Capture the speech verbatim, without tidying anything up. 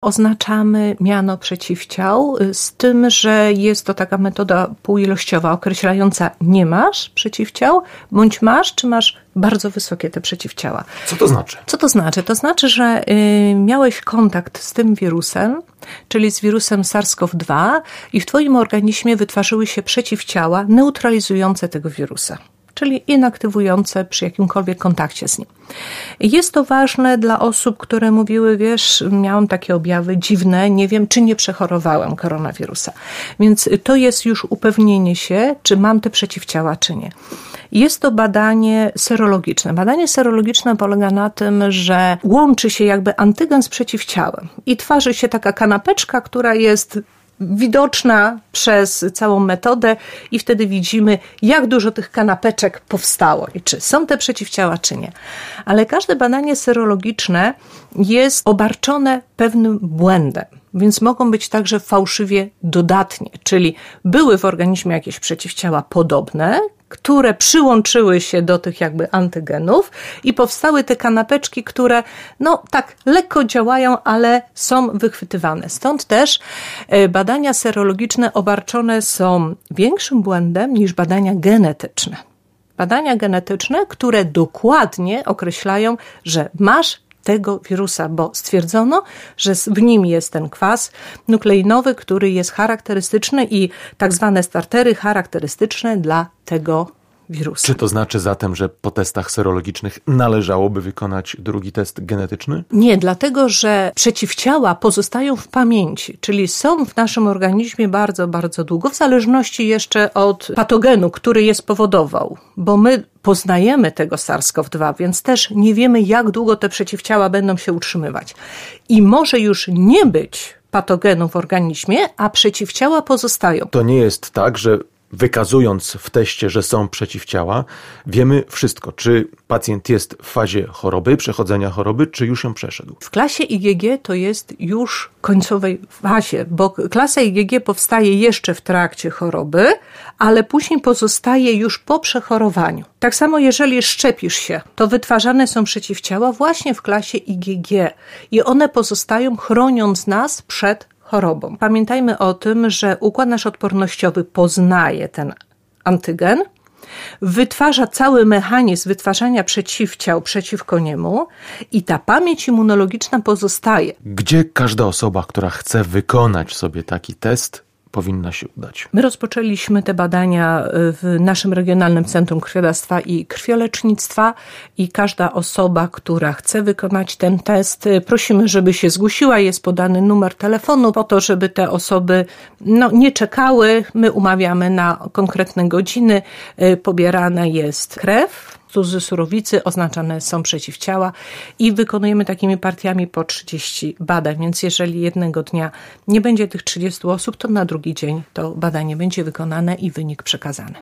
oznaczamy miano przeciwciał, z tym, że jest to taka metoda półilościowa określająca nie masz przeciwciał, bądź masz, czy masz bardzo wysokie te przeciwciała. Co to znaczy? Co to znaczy? To znaczy, że y, miałeś kontakt z tym wirusem, czyli z wirusem SARS-CoV dwa i w twoim organizmie wytwarzyły się przeciwciała neutralizujące tego wirusa, czyli inaktywujące przy jakimkolwiek kontakcie z nim. Jest to ważne dla osób, które mówiły, wiesz, miałam takie objawy dziwne, nie wiem, czy nie przechorowałem koronawirusa. Więc to jest już upewnienie się, czy mam te przeciwciała, czy nie. Jest to badanie serologiczne. Badanie serologiczne polega na tym, że łączy się jakby antygen z przeciwciałem i tworzy się taka kanapeczka, która jest widoczna przez całą metodę i wtedy widzimy, jak dużo tych kanapeczek powstało i czy są te przeciwciała, czy nie. Ale każde badanie serologiczne jest obarczone pewnym błędem, więc mogą być także fałszywie dodatnie, czyli były w organizmie jakieś przeciwciała podobne, które przyłączyły się do tych jakby antygenów i powstały te kanapeczki, które no tak lekko działają, ale są wychwytywane. Stąd też badania serologiczne obarczone są większym błędem niż badania genetyczne. Badania genetyczne, które dokładnie określają, że masz tego wirusa, bo stwierdzono, że w nim jest ten kwas nukleinowy, który jest charakterystyczny i tak zwane startery charakterystyczne dla tego wirusa. Czy to znaczy zatem, że po testach serologicznych należałoby wykonać drugi test genetyczny? Nie, dlatego że przeciwciała pozostają w pamięci, czyli są w naszym organizmie bardzo, bardzo długo, w zależności jeszcze od patogenu, który je spowodował, bo my poznajemy tego SARS-CoV dwa, więc też nie wiemy, jak długo te przeciwciała będą się utrzymywać. I może już nie być patogenu w organizmie, a przeciwciała pozostają. To nie jest tak, że wykazując w teście, że są przeciwciała, wiemy wszystko, czy pacjent jest w fazie choroby, przechodzenia choroby, czy już ją przeszedł. W klasie I G G to jest już końcowej fazie, bo klasa I G G powstaje jeszcze w trakcie choroby, ale później pozostaje już po przechorowaniu. Tak samo jeżeli szczepisz się, to wytwarzane są przeciwciała właśnie w klasie I G G i one pozostają, chroniąc nas przed chorobą. Pamiętajmy o tym, że układ nasz odpornościowy poznaje ten antygen, wytwarza cały mechanizm wytwarzania przeciwciał przeciwko niemu i ta pamięć immunologiczna pozostaje. Gdzie każda osoba, która chce wykonać sobie taki test, powinna się udać? My rozpoczęliśmy te badania w naszym Regionalnym Centrum Krwiodawstwa i Krwiolecznictwa i każda osoba, która chce wykonać ten test, prosimy, żeby się zgłosiła. Jest podany numer telefonu po to, żeby te osoby no, nie czekały. My umawiamy na konkretne godziny. Pobierana jest krew z surowicy, oznaczane są przeciwciała i wykonujemy takimi partiami po trzydzieści badań, więc jeżeli jednego dnia nie będzie tych trzydziestu osób, to na drugi dzień to badanie będzie wykonane i wynik przekazany.